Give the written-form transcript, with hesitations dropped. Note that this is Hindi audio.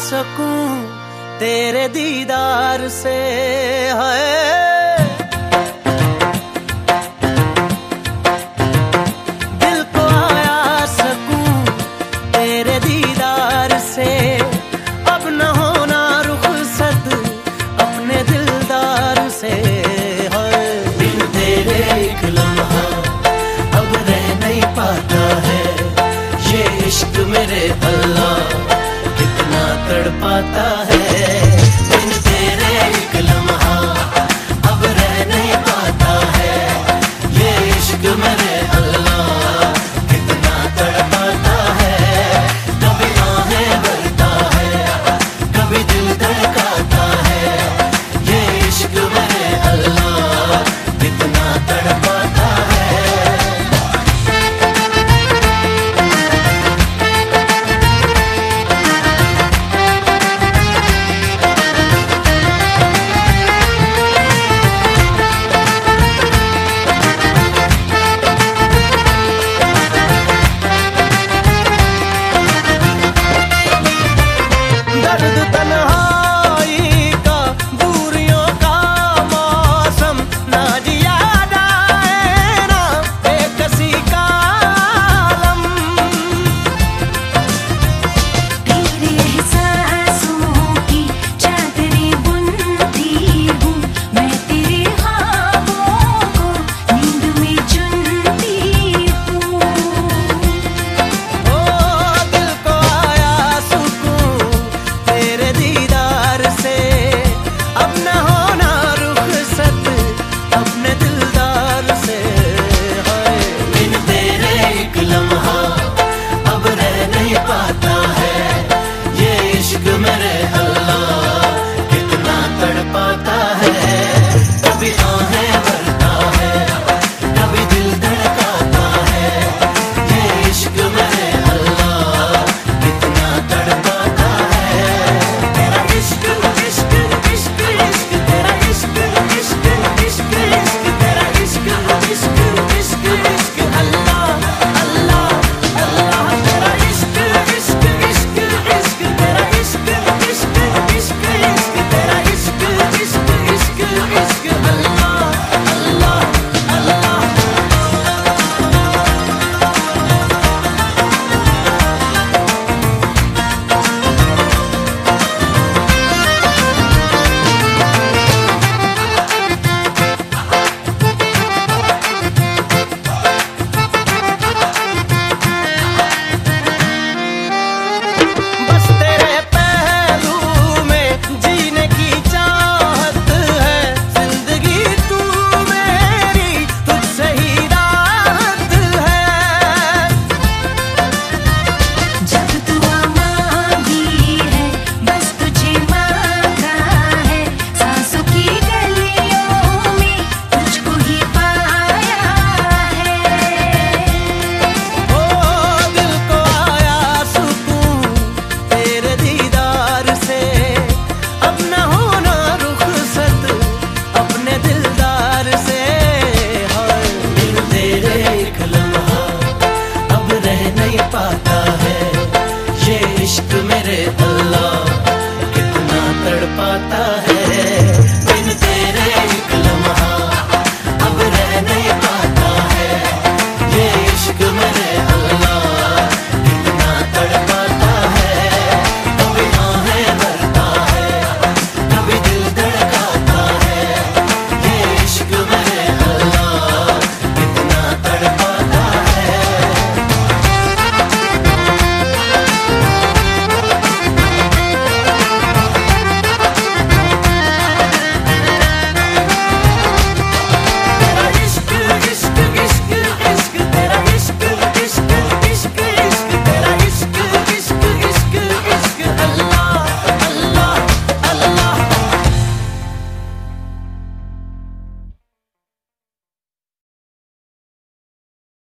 सकूं तेरे दीदार से। है दिल को आया सकूं तेरे दीदार से, अब न होना रुखसत अपने दिलदार से। है बिन तेरे एक लम्हा अब रह नहीं पाता है, ये इश्क मेरे अल्लाह कितना तड़पाता है। बिन तेरे एक लम्हा अब रह नहीं पाता है, ये इश्क मेरे अल्लाह कितना तड़पाता है। कभी आहें भरता है, कभी दिल धड़काता है, ये इश्क मेरे अल्लाह कितना तड़पाता है। दर्द तन्हाई का, दूरियों का मौसम, ना जिया जाए ना बेकसी का आलम। तेरे एहसासों की चादरें बुनती हूँ मैं, तेरे ख्वाबों को नींद में चुनती हूँ। ओ दिल को आया सुकून तेरे दीदार से, अब न होना रुखसत अपने दिलदार से। है बिन तेरे एक लम्हा अब रह नहीं पाता है, ये इश्क मेरे अल्लाह कितना तड़पाता है। कभी आहें भरता है, कभी दिल धड़काता है, ये इश्क मेरे अल्लाह कितना तड़पाता है। तेरा इश्क इश्क इश्क इश्क, तेरा इश्क इश्क इश्क इश्क, तेरा इश्क इश्क इश्क इश्क, अल्लाह अल्लाह अल्लाह। तेरा इश्क इश्क इश्क इश्क, तेरा इश्क इश्क इश्क इश्क, तेरा इश्क इश्क इश्क इश्क, अल्लाह अल्लाह अल्लाह। बस तेरे पहलू में जीने की चाहत है, जिंदगी तू मेरी तुझसे ही राहत है। जब दुआ मांगी है बस तुझे मांगा है, सांसों की गलियों में तुझको ही पाया है। ओ दिल को आया सुकून तेरे दीदार से, अब न होना रुखसत अपने दिलदार से। है बिन तेरे एक लम्हा अब रह नहीं पाता है, ये इश्क मेरे